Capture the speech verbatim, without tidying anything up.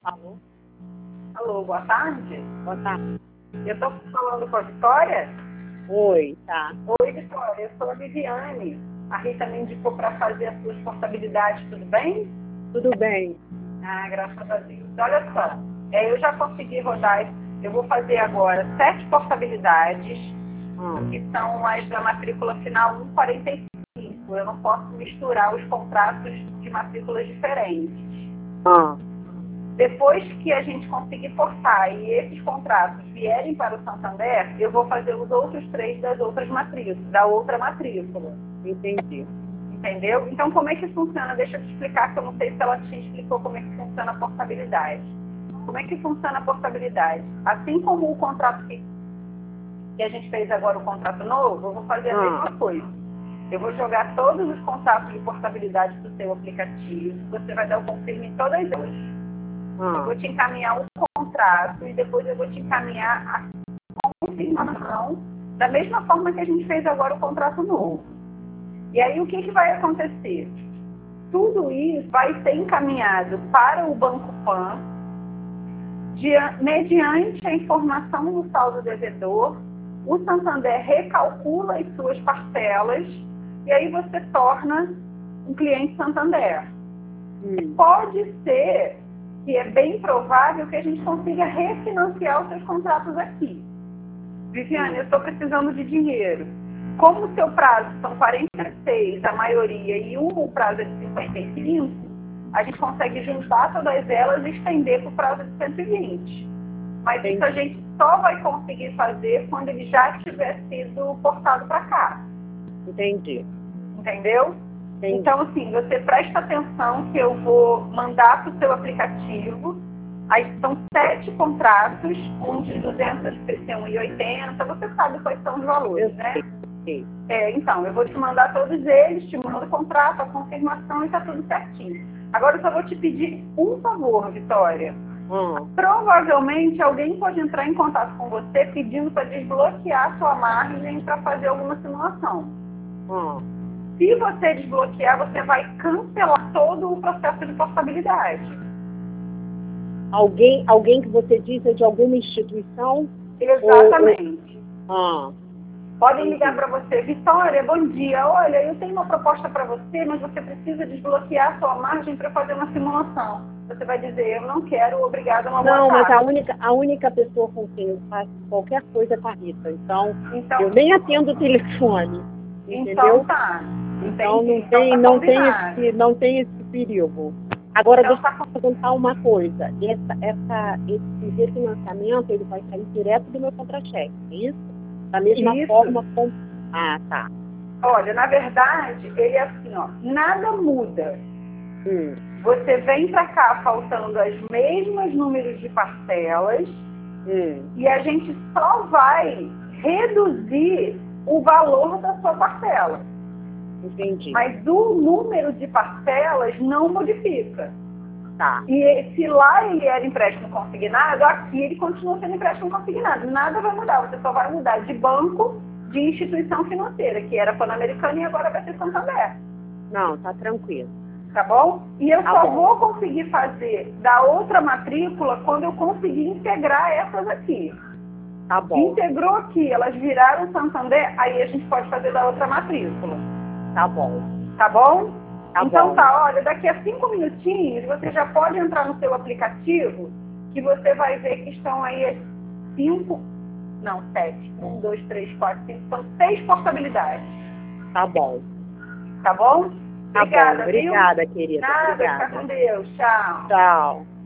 Alô? Alô, boa tarde. Boa tarde. Eu estou falando com a Vitória. Oi, tá. Oi, Vitória, eu sou a Viviane. A Rita me indicou para fazer as suas portabilidades, tudo bem? Tudo bem. Ah, graças a Deus. Olha só, é, eu já consegui rodar, eu vou fazer agora sete portabilidades, Hum. que são as da matrícula final cento e quarenta e cinco. Eu não posso misturar os contratos de matrículas diferentes. Hum. Depois que a gente conseguir forçar e esses contratos vierem para o Santander, eu vou fazer os outros três das outras matrículas, da outra matrícula. Entendi. Entendeu? Então, como é que funciona? Deixa eu te explicar, que eu não sei se ela te explicou como é que funciona a portabilidade. Como é que funciona a portabilidade? Assim como o contrato que, que a gente fez agora, o contrato novo, eu vou fazer a Ah. mesma coisa. Eu vou jogar todos os contratos de portabilidade para o seu aplicativo. Você vai dar o confirme em todas elas. Eu Ah. vou te encaminhar um contrato e depois eu vou te encaminhar a confirmação da mesma forma que a gente fez agora o contrato novo. E aí o que, que vai acontecer? Tudo isso vai ser encaminhado para o Banco Pan, dia, mediante a informação do saldo devedor. O Santander recalcula as suas parcelas e aí você torna um cliente Santander. Hum. Pode ser que é bem provável que a gente consiga refinanciar os seus contratos aqui. Viviane, eu estou precisando de dinheiro. Como o seu prazo são quarenta e seis, a maioria, e o prazo é de cinquenta e cinco, a gente consegue juntar todas elas e estender para o prazo de cento e vinte. Mas Entendi. isso a gente só vai conseguir fazer quando ele já tiver sido portado para cá. Entendi. Entendeu? Entendi. Então, assim, você presta atenção que eu vou mandar para o seu aplicativo. Aí são sete contratos, um de duzentos e um e oitenta. Você sabe quais são os valores, Eu né? sei, sei. É, então, eu vou te mandar todos eles, te mando o contrato, a confirmação e tá tudo certinho. Agora eu só vou te pedir um favor, Vitória. Hum. Provavelmente alguém pode entrar em contato com você pedindo para desbloquear a sua margem para fazer alguma simulação. Hum. Se você desbloquear, você vai cancelar todo o processo de portabilidade. Alguém, alguém que você disse é de alguma instituição? Exatamente. Ou, ou... Ah. Podem Entendi. ligar para você, Vitória, bom dia. Olha, eu tenho uma proposta para você, mas você precisa desbloquear a sua margem para fazer uma simulação. Você vai dizer, eu não quero, obrigada, uma boa Não, mas a tarde. única, a única pessoa com quem eu faço qualquer coisa é com a Rita. Então, Então, eu nem atendo o telefone. então Entendeu? tá. Então Entendi. não tem, Então tá não tem combinado. esse, não tem esse perigo. Agora, Então deixa tá eu perguntar uma coisa. Essa, essa, esse refinanciamento, ele vai sair direto do meu contra-cheque, é isso? Da mesma Isso. forma como... Ah, tá. Olha, na verdade, ele é assim, ó, nada muda. Hum. Você vem para cá faltando as mesmas números de parcelas Hum. e a gente só vai reduzir o valor da sua parcela. Entendi. Mas o número de parcelas não modifica. Tá. E se lá ele era empréstimo consignado, aqui ele continua sendo empréstimo consignado. Nada vai mudar, você só vai mudar de banco, de instituição financeira, que era Pan-Americana e agora vai ser Santander. Não, tá tranquilo. Tá bom? E eu Tá só bom. vou conseguir fazer da outra matrícula quando eu conseguir integrar essas aqui. Tá bom. Integrou aqui, elas viraram Santander, aí a gente pode fazer da outra matrícula. Tá bom. Tá bom? Tá então bom. tá, olha, daqui a cinco minutinhos você já pode entrar no seu aplicativo que você vai ver que estão aí as cinco, não, sete, um, dois, três, quatro, cinco, são seis portabilidades. Tá bom. Tá bom? Tá Obrigada, bom. viu? Obrigada, querida. Nada, Obrigada. fica com Deus. Tchau. Tchau.